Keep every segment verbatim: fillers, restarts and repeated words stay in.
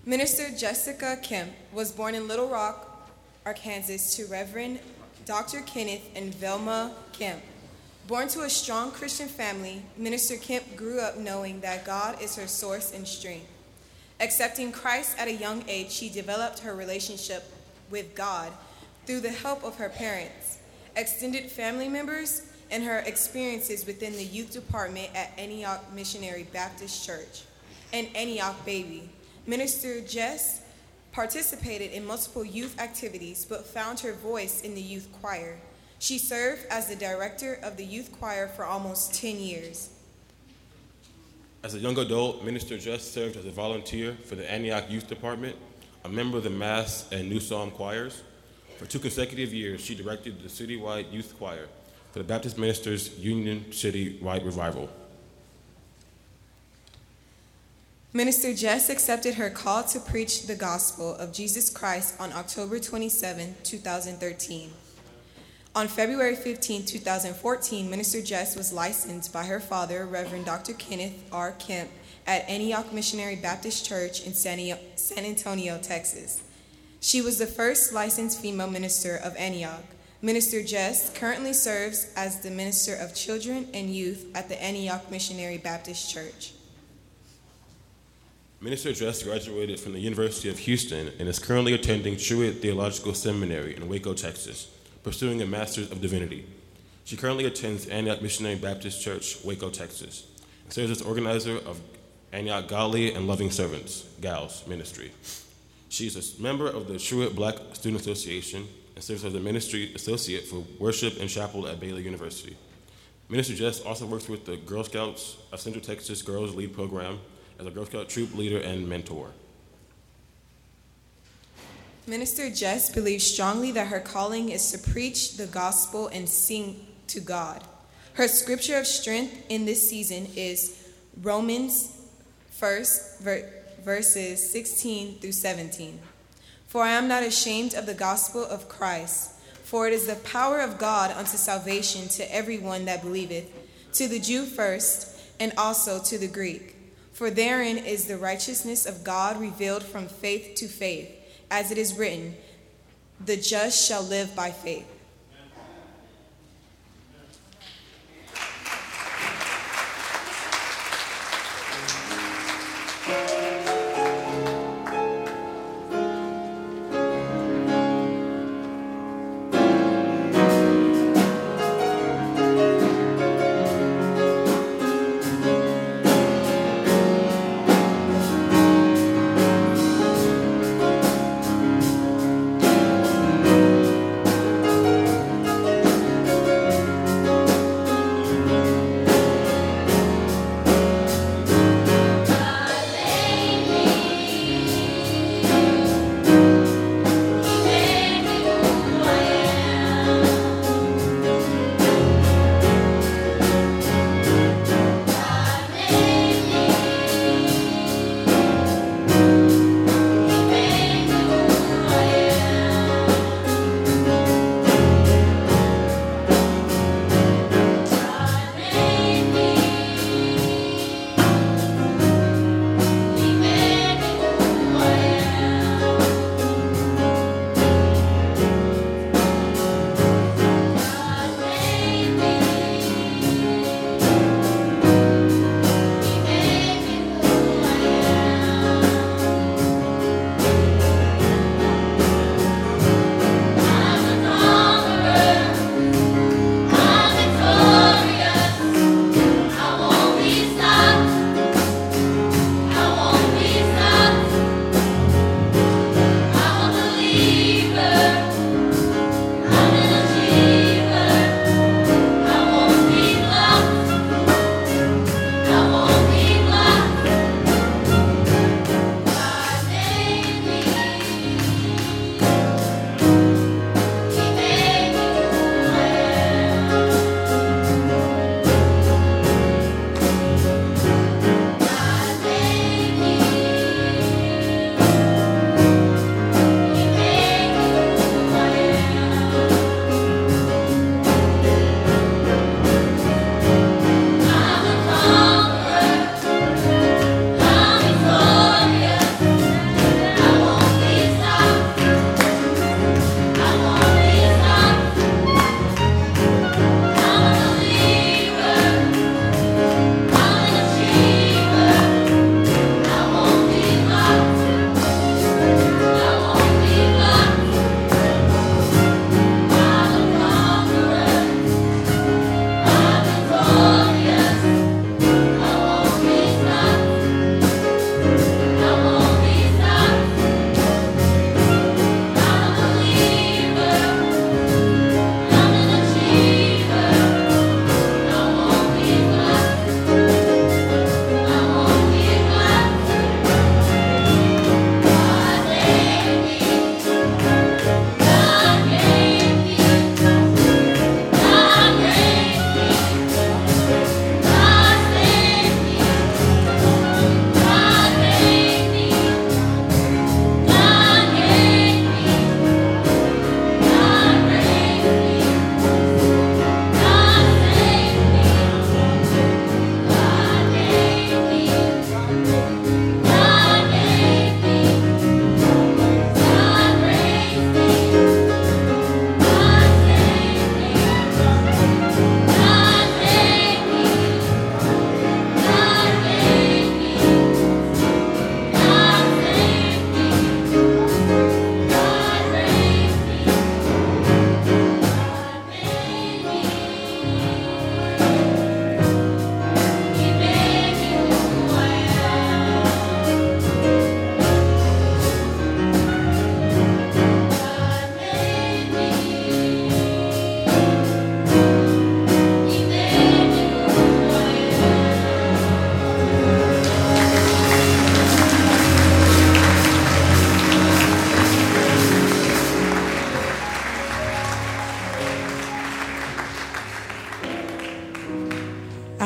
Minister Jessica Kemp was born in Little Rock, Arkansas, to Reverend Doctor Kenneth and Velma Kemp. Born to a strong Christian family, Minister Kemp grew up knowing that God is her source and strength. Accepting Christ at a young age, she developed her relationship with God through the help of her parents, extended family members, and her experiences within the youth department at Antioch Missionary Baptist Church and Antioch Baby. Minister Jess participated in multiple youth activities but found her voice in the youth choir. She served as the director of the youth choir for almost ten years. As a young adult, Minister Jess served as a volunteer for the Antioch Youth Department, a member of the Mass and New Psalm choirs. For two consecutive years, she directed the citywide youth choir for the Baptist Ministers Union City-wide Revival. Minister Jess accepted her call to preach the gospel of Jesus Christ on October twenty-seventh, two thousand thirteen. On February fifteenth, two thousand fourteen, Minister Jess was licensed by her father, Reverend Doctor Kenneth R. Kemp, at Antioch Missionary Baptist Church in San Antonio, Texas. She was the first licensed female minister of Antioch. Minister Jess currently serves as the Minister of Children and Youth at the Antioch Missionary Baptist Church. Minister Jess graduated from the University of Houston and is currently attending Truett Theological Seminary in Waco, Texas, pursuing a Master's of Divinity. She currently attends Antioch Missionary Baptist Church, Waco, Texas, and serves as organizer of Antioch Godly and Loving Servants, GALS, ministry. She is a member of the Truett Black Student Association and serves as a ministry associate for worship and chapel at Baylor University. Minister Jess also works with the Girl Scouts of Central Texas Girls Lead Program as a Girl Scout troop leader and mentor. Minister Jess believes strongly that her calling is to preach the gospel and sing to God. Her scripture of strength in this season is Romans first, ver- verses sixteen through seventeen. For I am not ashamed of the gospel of Christ, for it is the power of God unto salvation to everyone that believeth, to the Jew first, and also to the Greek. For therein is the righteousness of God revealed from faith to faith, as it is written, the just shall live by faith.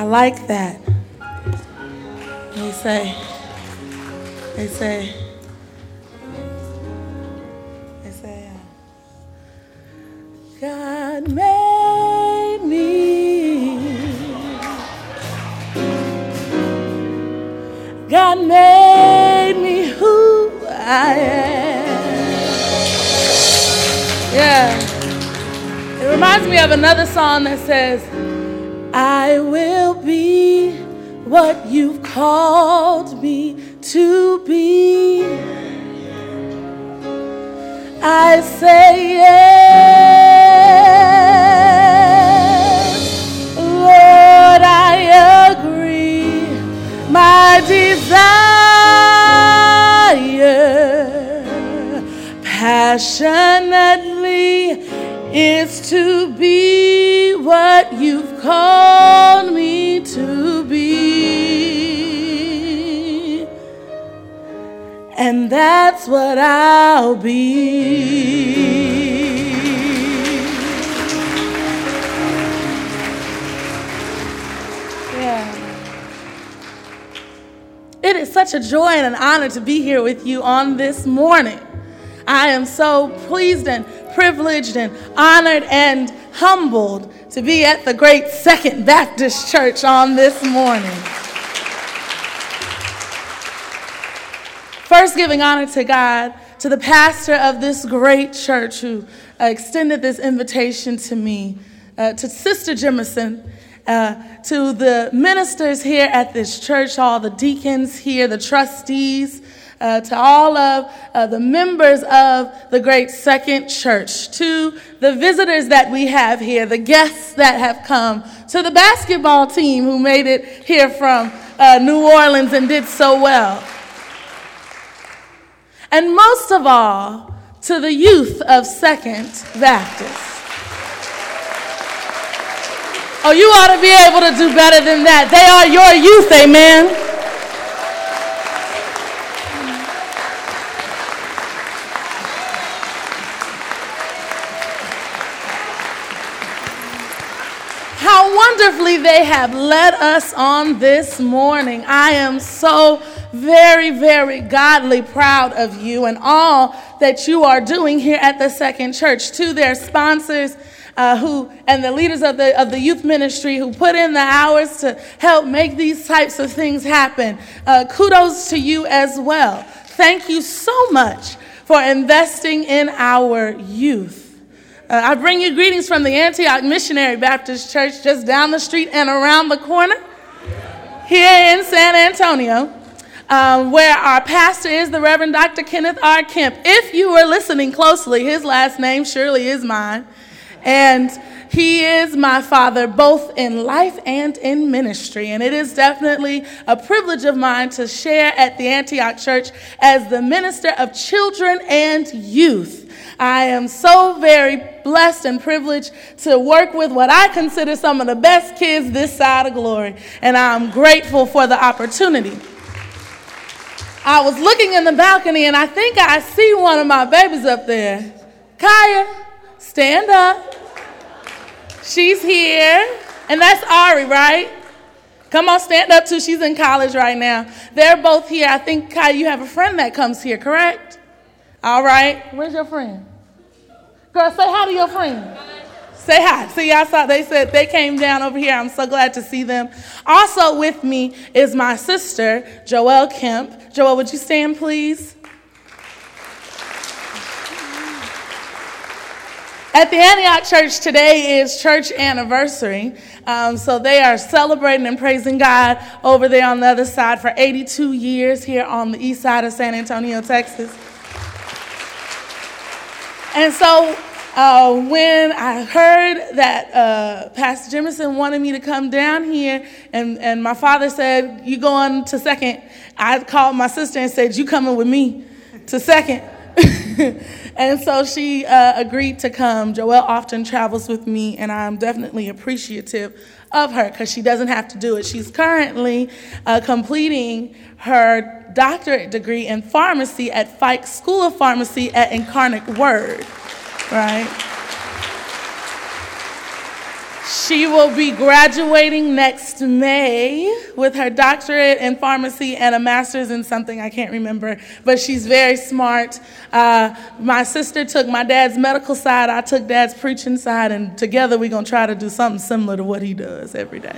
I like that. They say, they say, they say, uh, God made me. God made me who I am. Yeah. It reminds me of another song that says, I will be what you've called me to be. I say yes, Lord, I agree. My desire passionately is to be what you've called me to be. And that's what I'll be. Yeah. It is such a joy and an honor to be here with you on this morning. I am so pleased and privileged and honored and humbled to be at the great Second Baptist Church on this morning. First, giving honor to God, to the pastor of this great church who uh, extended this invitation to me, uh, to Sister Jemison, uh, to the ministers here at this church, all the deacons here, the trustees, Uh, to all of uh, the members of the Great Second Church, to the visitors that we have here, the guests that have come, to the basketball team who made it here from uh, New Orleans and did so well. And most of all, to the youth of Second Baptist. Oh, you ought to be able to do better than that. They are your youth, amen. How wonderfully they have led us on this morning. I am so very, very godly proud of you and all that you are doing here at the Second Church. To their sponsors uh, who and the leaders of the of the youth ministry who put in the hours to help make these types of things happen. Uh, kudos to you as well. Thank you so much for investing in our youth. Uh, I bring you greetings from the Antioch Missionary Baptist Church just down the street and around the corner here in San Antonio, um, where our pastor is the Reverend Doctor Kenneth R. Kemp. If you were listening closely, his last name surely is mine, and he is my father both in life and in ministry, and it is definitely a privilege of mine to share at the Antioch Church as the minister of children and youth. I am so very blessed and privileged to work with what I consider some of the best kids this side of glory, and I'm grateful for the opportunity. I was looking in the balcony, and I think I see one of my babies up there. Kaya, stand up. She's here, and that's Ari, right? Come on, stand up too. She's in college right now. They're both here. I think, Kaya, you have a friend that comes here, correct? All right. Where's your friend? Girl, say hi to your friend. Say hi. See, I saw they said they came down over here. I'm so glad to see them. Also with me is my sister, Joelle Kemp. Joelle, would you stand, please? At the Antioch Church, today is church anniversary. Um, so they are celebrating and praising God over there on the other side for eighty-two years here on the east side of San Antonio, Texas. And so uh, when I heard that uh, Pastor Jemison wanted me to come down here, and, and my father said, you going to Second, I called my sister and said, you coming with me to Second? And so she uh, agreed to come. Joelle often travels with me, and I'm definitely appreciative of her because she doesn't have to do it. She's currently uh, completing her doctorate degree in pharmacy at Fike School of Pharmacy at Incarnate Word, right? She will be graduating next May with her doctorate in pharmacy and a master's in something I can't remember, but she's very smart. Uh, my sister took my dad's medical side, I took dad's preaching side, and together we're going to try to do something similar to what he does every day.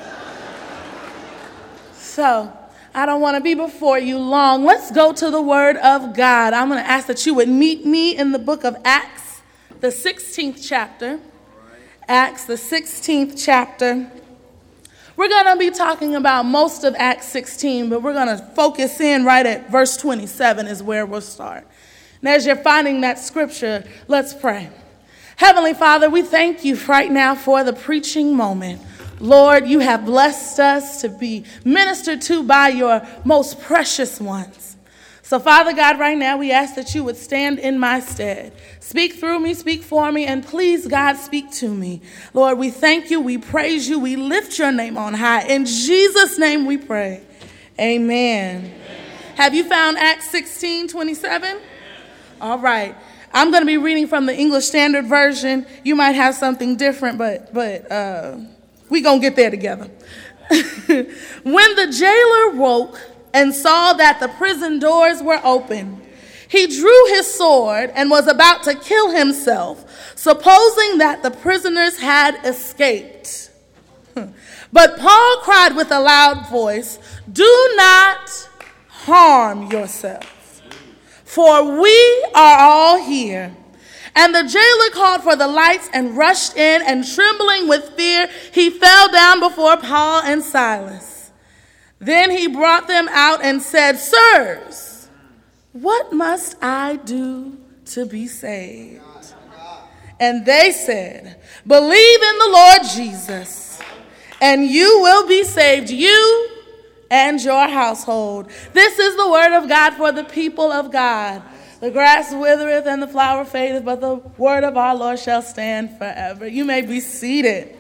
So, I don't want to be before you long. Let's go to the Word of God. I'm going to ask that you would meet me in the book of Acts, the sixteenth chapter. Acts, the sixteenth chapter. We're going to be talking about most of Acts sixteen, but we're going to focus in right at verse twenty-seven is where we'll start. And as you're finding that scripture, let's pray. Heavenly Father, we thank you right now for the preaching moment. Lord, you have blessed us to be ministered to by your most precious ones. So, Father God, right now we ask that you would stand in my stead. Speak through me, speak for me, and please, God, speak to me. Lord, we thank you, we praise you, we lift your name on high. In Jesus' name we pray. Amen. Amen. Have you found Acts sixteen twenty-seven? All right. I'm going to be reading from the English Standard Version. You might have something different, but, but uh, we're going to get there together. When the jailer woke and saw that the prison doors were open, he drew his sword and was about to kill himself, supposing that the prisoners had escaped. But Paul cried with a loud voice, "Do not harm yourselves, for we are all here." And the jailer called for the lights and rushed in, and trembling with fear, he fell down before Paul and Silas. Then he brought them out and said, "Sirs, what must I do to be saved?" And they said, "Believe in the Lord Jesus, and you will be saved, you and your household." This is the word of God for the people of God. The grass withereth and the flower fadeth, but the word of our Lord shall stand forever. You may be seated.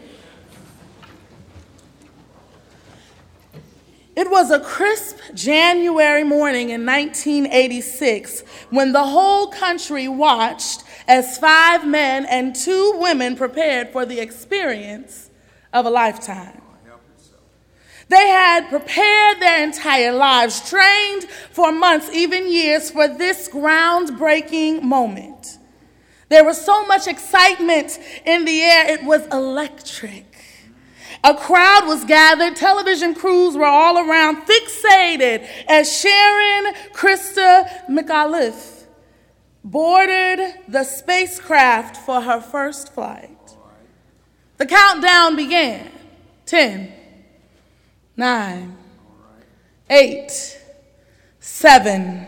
It was a crisp January morning in nineteen eighty-six when the whole country watched as five men and two women prepared for the experience of a lifetime. They had prepared their entire lives, trained for months, even years, for this groundbreaking moment. There was so much excitement in the air, it was electric. A crowd was gathered. Television crews were all around, fixated as Sharon Krista McAuliffe boarded the spacecraft for her first flight. The countdown began. Ten, nine, eight, seven,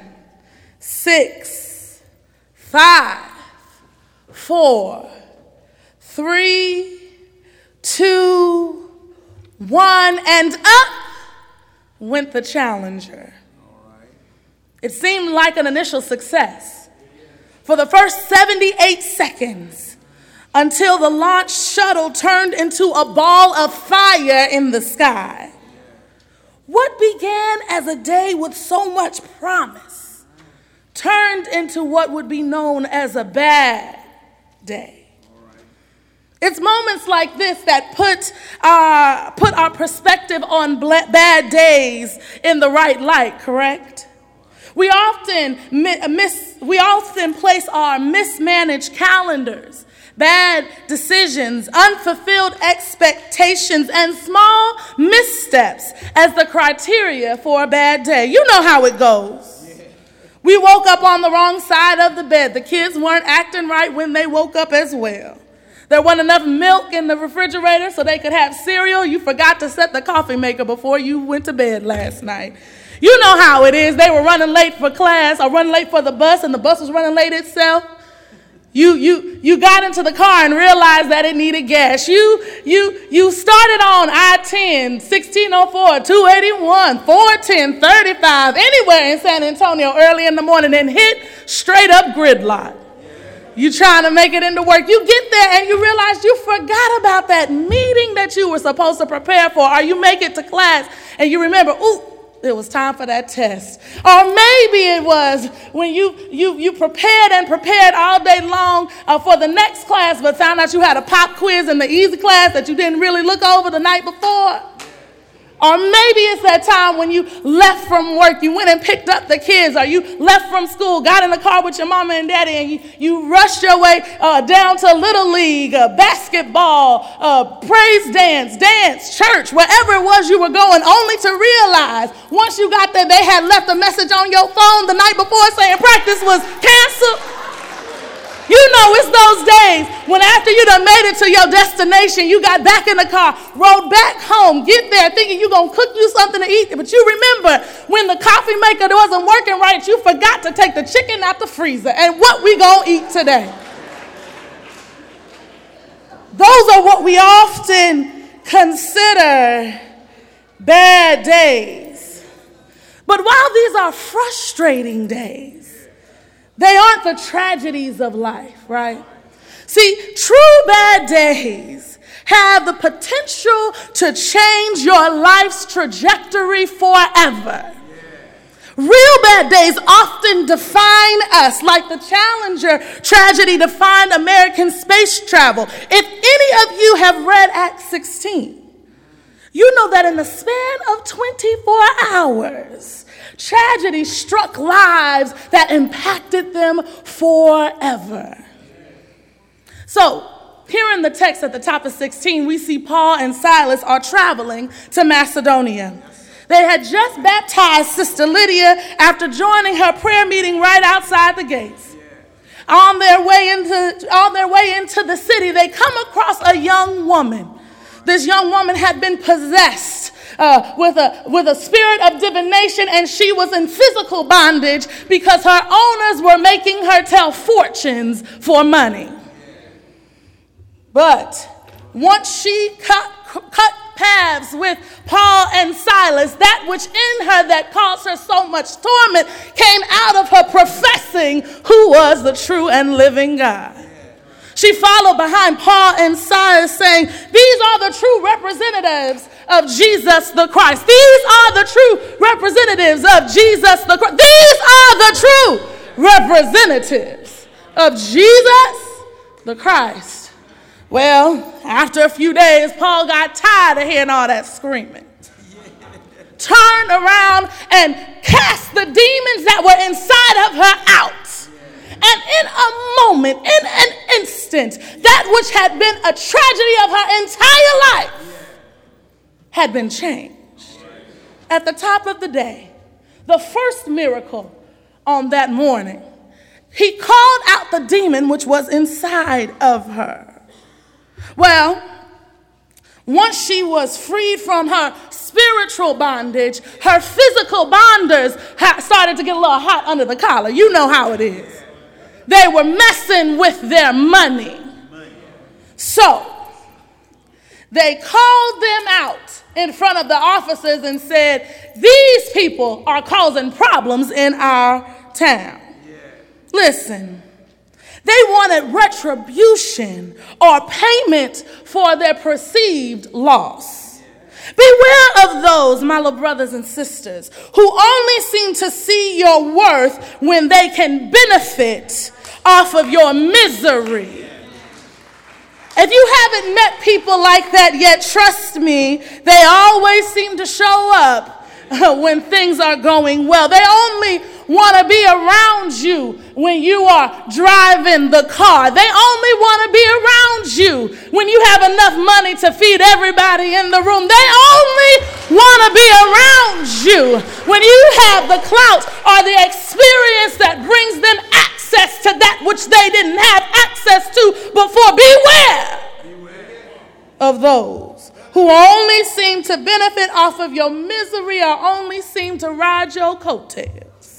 six, five, four, three, two, one, and up went the Challenger. It seemed like an initial success for the first seventy-eight seconds until the launch shuttle turned into a ball of fire in the sky. What began as a day with so much promise turned into what would be known as a bad day. It's moments like this that put uh, put our perspective on bad days in the right light, correct? We often miss, we often place our mismanaged calendars, bad decisions, unfulfilled expectations, and small missteps as the criteria for a bad day. You know how it goes. We woke up on the wrong side of the bed. The kids weren't acting right when they woke up as well. There wasn't enough milk in the refrigerator so they could have cereal. You forgot to set the coffee maker before you went to bed last night. You know how it is. They were running late for class or running late for the bus, and the bus was running late itself. You you you got into the car and realized that it needed gas. You you you started on I ten, sixteen oh four, two eighty-one, four ten, thirty-five, anywhere in San Antonio early in the morning and hit straight up gridlock. You trying to make it into work. You get there and you realize you forgot about that meeting that you were supposed to prepare for, or you make it to class and you remember, ooh, it was time for that test. Or maybe it was when you you you prepared and prepared all day long uh, for the next class, but found out you had a pop quiz in the easy class that you didn't really look over the night before. Or maybe it's that time when you left from work, you went and picked up the kids, or you left from school, got in the car with your mama and daddy, and you, you rushed your way uh, down to Little League, uh, basketball, uh, praise dance, dance, church, wherever it was you were going, only to realize once you got there, they had left a message on your phone the night before saying practice was canceled. You know it's those days when after you done made it to your destination, you got back in the car, rode back home, get there thinking you're going to cook you something to eat. But you remember when the coffee maker wasn't working right, you forgot to take the chicken out the freezer. And what we going to eat today? Those are what we often consider bad days. But while these are frustrating days, they aren't the tragedies of life, right? See, true bad days have the potential to change your life's trajectory forever. Real bad days often define us, like the Challenger tragedy defined American space travel. If any of you have read Act sixteen, you know that in the span of twenty-four hours, tragedy struck lives that impacted them forever. So, here in the text at the top of sixteen, we see Paul and Silas are traveling to Macedonia. They had just baptized Sister Lydia after joining her prayer meeting right outside the gates. On their way into, on their way into the city, they come across a young woman. This young woman had been possessed uh, with a with a spirit of divination, and she was in physical bondage because her owners were making her tell fortunes for money. But once she cut cut paths with Paul and Silas, that which in her that caused her so much torment came out of her professing who was the true and living God. She followed behind Paul and Silas, saying, "These are the true representatives of Jesus the Christ. These are the true representatives of Jesus the Christ. These are the true representatives of Jesus the Christ." Well, after a few days, Paul got tired of hearing all that screaming. Turned around and cast the demons that were inside of her out. And in a moment, in an instant, that which had been a tragedy of her entire life had been changed. At the top of the day, the first miracle on that morning, he called out the demon which was inside of her. Well, once she was freed from her spiritual bondage, her physical bonders started to get a little hot under the collar. You know how it is. They were messing with their money. So they called them out in front of the officers and said, "These people are causing problems in our town." Listen. They wanted retribution or payment for their perceived loss. Beware of those, my little brothers and sisters, who only seem to see your worth when they can benefit off of your misery. If you haven't met people like that yet, trust me, they always seem to show up when things are going well. They only want to be around you when you are driving the car. They only want to be around you when you have enough money to feed everybody in the room. They only want to be around you when you have the clout or the experience that brings them access to that which they didn't have access to before. Beware, Beware. of those who only seem to benefit off of your misery or only seem to ride your coattails.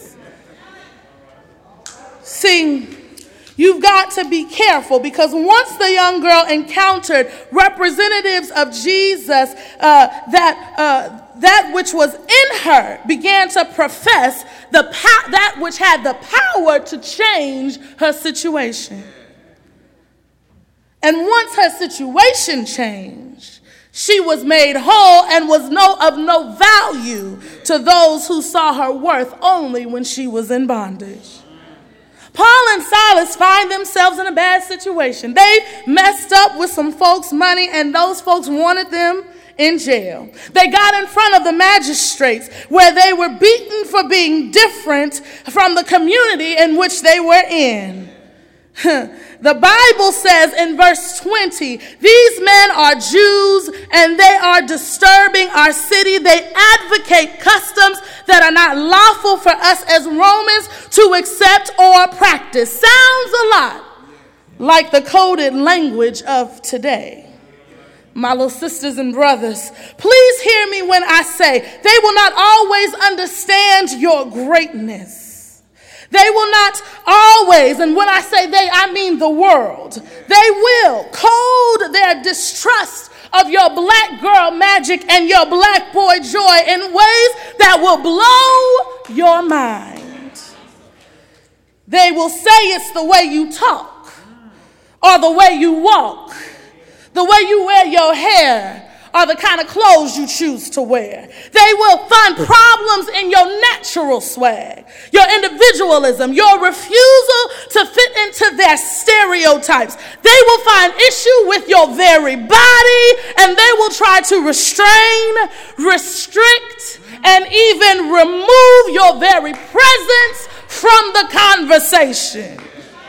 See, you've got to be careful, because once the young girl encountered representatives of Jesus, uh, that uh, that which was in her began to profess the po- that which had the power to change her situation. And once her situation changed, She was made whole and was no of no value to those who saw her worth only when she was in bondage. Paul and Silas find themselves in a bad situation. They messed up with some folks' money, and those folks wanted them in jail. They got in front of the magistrates, where they were beaten for being different from the community in which they were in. The Bible says in verse twenty, these men are Jews and they are disturbing our city. They advocate customs that are not lawful for us as Romans to accept or practice. Sounds a lot like the coded language of today. My little sisters and brothers, please hear me when I say they will not always understand your greatness. They will not always, and when I say they, I mean the world. They will code their distrust of your black girl magic and your black boy joy in ways that will blow your mind. They will say it's the way you talk, or the way you walk, the way you wear your hair, or the kind of clothes you choose to wear. They will find problems in your natural swag, your individualism, your refusal to fit into their stereotypes. They will find issue with your very body, and they will try to restrain, restrict, and even remove your very presence from the conversation.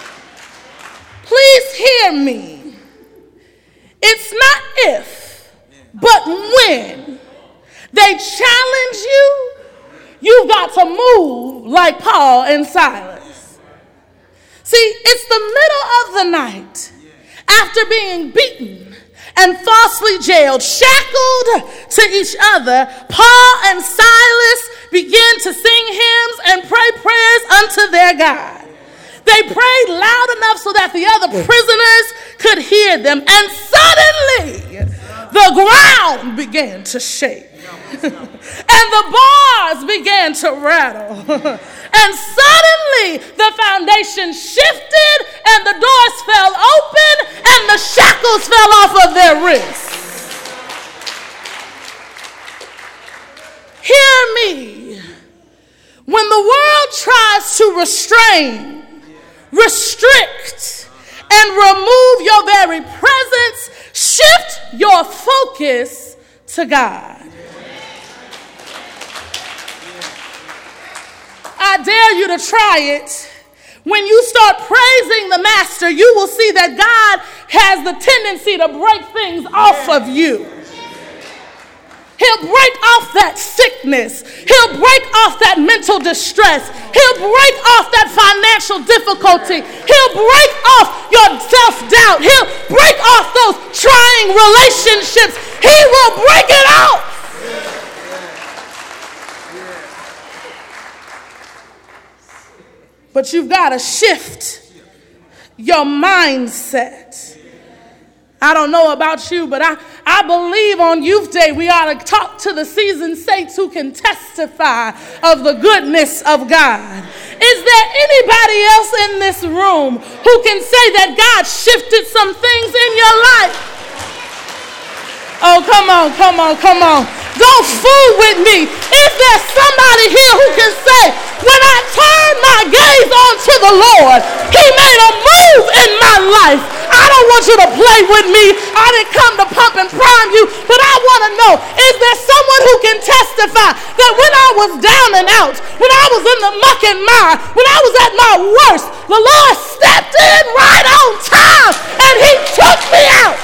Please hear me. It's not if, but when they challenge you, you've got to move like Paul and Silas. See, it's the middle of the night after being beaten and falsely jailed, shackled to each other. Paul and Silas began to sing hymns and pray prayers unto their God. They prayed loud enough so that the other prisoners could hear them, and suddenly the ground began to shake, and the bars began to rattle, and suddenly the foundation shifted, and the doors fell open, and the shackles fell off of their wrists. Hear me. When the world tries to restrain, restrict, and remove your very presence, shift your focus to God. I dare you to try it. When you start praising the Master, you will see that God has the tendency to break things off of you. He'll break off that sickness. He'll break off that mental distress. He'll break off that financial difficulty. He'll break off your self-doubt. He'll break off those trying relationships. He will break it off. But you've got to shift your mindset. I don't know about you, but I, I believe on Youth Day we ought to talk to the seasoned saints who can testify of the goodness of God. Is there anybody else in this room who can say that God shifted some things in your life? Oh, come on, come on, come on. Don't fool with me. Is there somebody here who can say, when I turned my gaze onto the Lord, He made a move in my life? I don't want you to play with me. I didn't come to pump and prime you, but I want to know, is there someone who can testify that when I was down and out, when I was in the muck and mire, when I was at my worst, the Lord stepped in right on time and He took me out?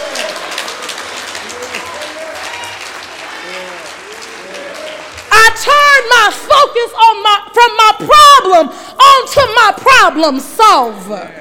I turned my focus on my, from my problem onto my problem solver.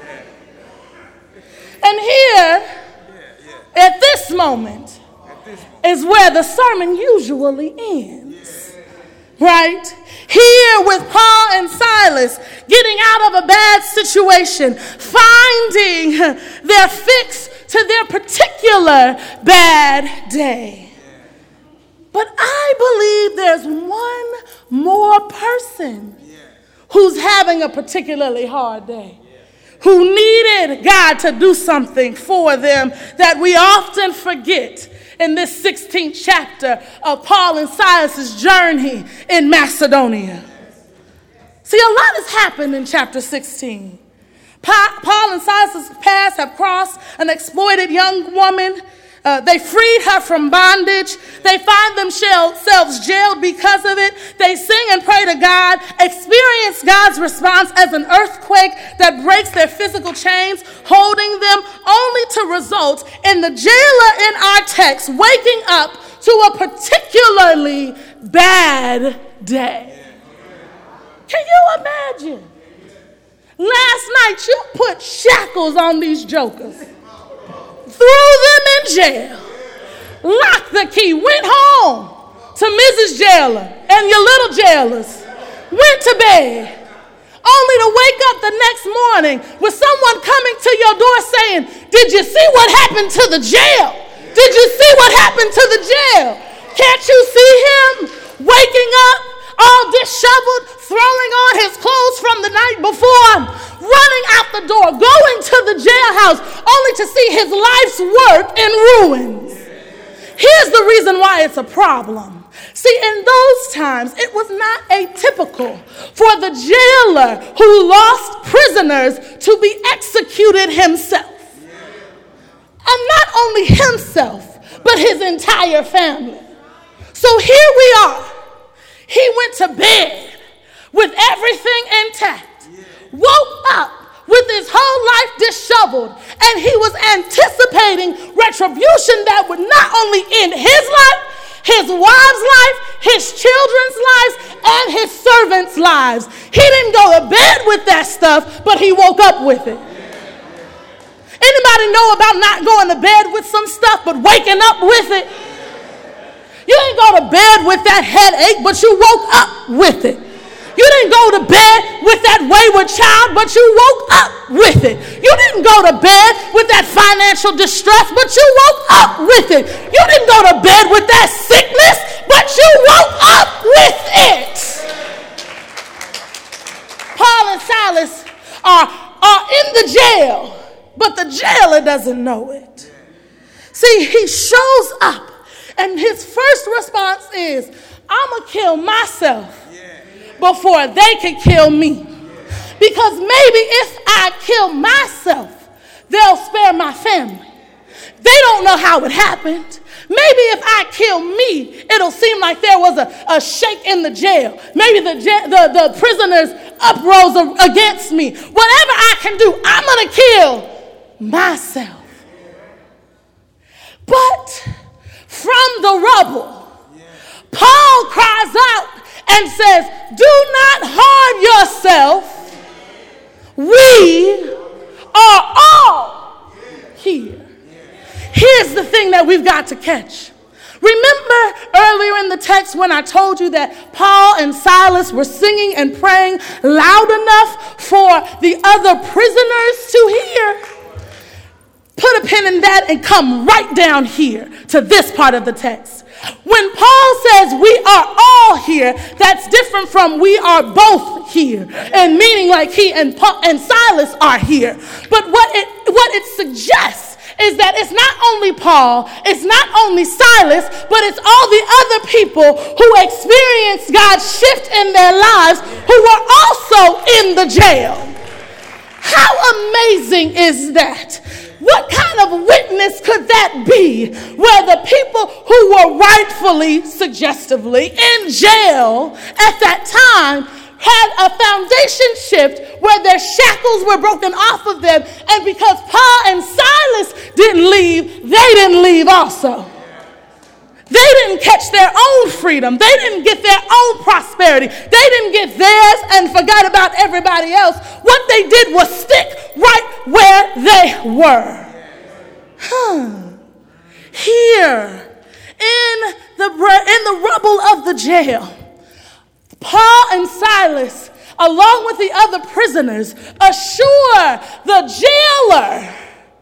And here, at this moment, is where the sermon usually ends. Right? Here with Paul and Silas getting out of a bad situation, finding their fix to their particular bad day. But I believe there's one more person who's having a particularly hard day, who needed God to do something for them that we often forget in this sixteenth chapter of Paul and Silas's journey in Macedonia. See, a lot has happened in chapter sixteen. Pa- Paul and Silas's paths have crossed an exploited young woman. Uh, they freed her from bondage. They find themselves jailed because of it. They sing and pray to God, experience God's response as an earthquake that breaks their physical chains, holding them, only to result in the jailer in our text waking up to a particularly bad day. Can you imagine? Last night you put shackles on these jokers, threw them in jail, locked the key, went home to Missus Jailer and your little jailers, went to bed, only to wake up the next morning with someone coming to your door saying, did you see what happened to the jail? Did you see what happened to the jail? Can't you see him waking up all disheveled, throwing on his clothes from the night before, running out the door, going to the jailhouse, only to see his life's work in ruins? Here's the reason why it's a problem. See, in those times, it was not atypical for the jailer who lost prisoners to be executed himself. And not only himself, but his entire family. So here we are. He went to bed with everything intact, woke up with his whole life disheveled, and he was anticipating retribution that would not only end his life, his wives' life, his children's lives, and his servants' lives. He didn't go to bed with that stuff, but he woke up with it. Anybody know about not going to bed with some stuff, but waking up with it? You didn't go to bed with that headache, but you woke up with it. You didn't go to bed with that wayward child, but you woke up with it. You didn't go to bed with that financial distress, but you woke up with it. You didn't go to bed with that sickness, but you woke up with it. Paul and Silas are, are in the jail, but the jailer doesn't know it. See, he shows up. And his first response is, I'm going to kill myself before they can kill me. Because maybe if I kill myself, they'll spare my family. They don't know how it happened. Maybe if I kill me, it'll seem like there was a, a shake in the jail. Maybe the, the, the prisoners uprose against me. Whatever I can do, I'm going to kill myself. But from the rubble, Paul cries out and says, do not harm yourself. We are all here. Here's the thing that we've got to catch. Remember earlier in the text when I told you that Paul and Silas were singing and praying loud enough for the other prisoners to hear? Put a pin in that and come right down here to this part of the text. When Paul says we are all here, that's different from we are both here, and meaning like he and Paul and Silas are here. But what it what it suggests is that it's not only Paul, it's not only Silas, but it's all the other people who experienced God's shift in their lives who were also in the jail. How amazing is that? What kind of witness could that be where the people who were rightfully, suggestively, in jail at that time had a foundation shift where their shackles were broken off of them, and because Paul and Silas didn't leave, they didn't leave also. They didn't catch their own freedom. They didn't get their own prosperity. They didn't get theirs and forgot about everybody else. What they did was stick right where they were. Huh. Here, in the, in the rubble of the jail, Paul and Silas, along with the other prisoners, assure the jailer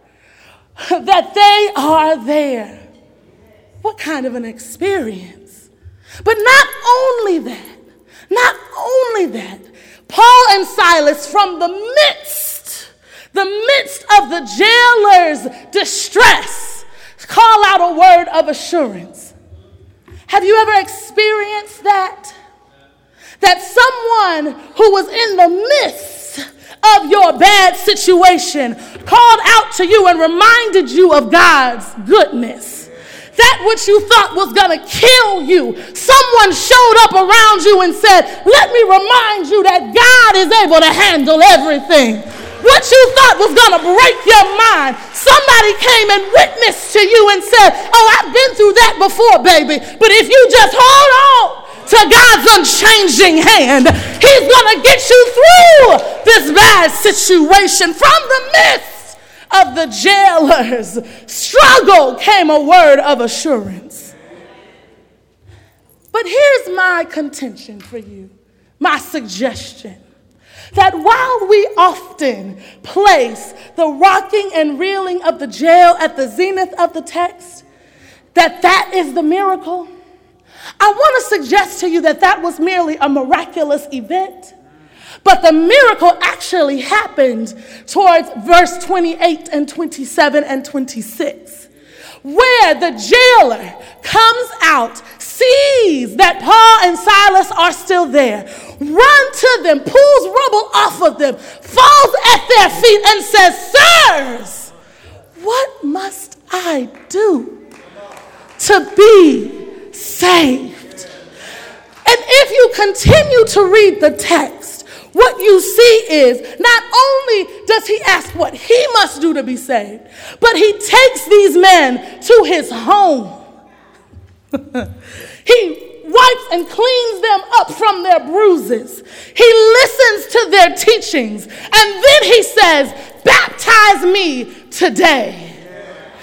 that they are there. What kind of an experience? But not only that, not only that, Paul and Silas, from the midst, the midst of the jailer's distress, call out a word of assurance. Have you ever experienced that? That someone who was in the midst of your bad situation called out to you and reminded you of God's goodness. That which you thought was going to kill you, someone showed up around you and said, let me remind you that God is able to handle everything. What you thought was going to break your mind, somebody came and witnessed to you and said, oh, I've been through that before, baby. But if you just hold on to God's unchanging hand, he's going to get you through this bad situation. From the midst of the jailer's struggle came a word of assurance. But here's my contention for you, my suggestion, that while we often place the rocking and reeling of the jail at the zenith of the text, that that is the miracle, I want to suggest to you that that was merely a miraculous event. But the miracle actually happened towards verse twenty-eight and twenty-seven and twenty-six, where the jailer comes out, sees that Paul and Silas are still there, runs to them, pulls rubble off of them, falls at their feet and says, sirs, what must I do to be saved? And if you continue to read the text, what you see is not only does he ask what he must do to be saved, but he takes these men to his home. He wipes and cleans them up from their bruises. He listens to their teachings. And then he says, baptize me today.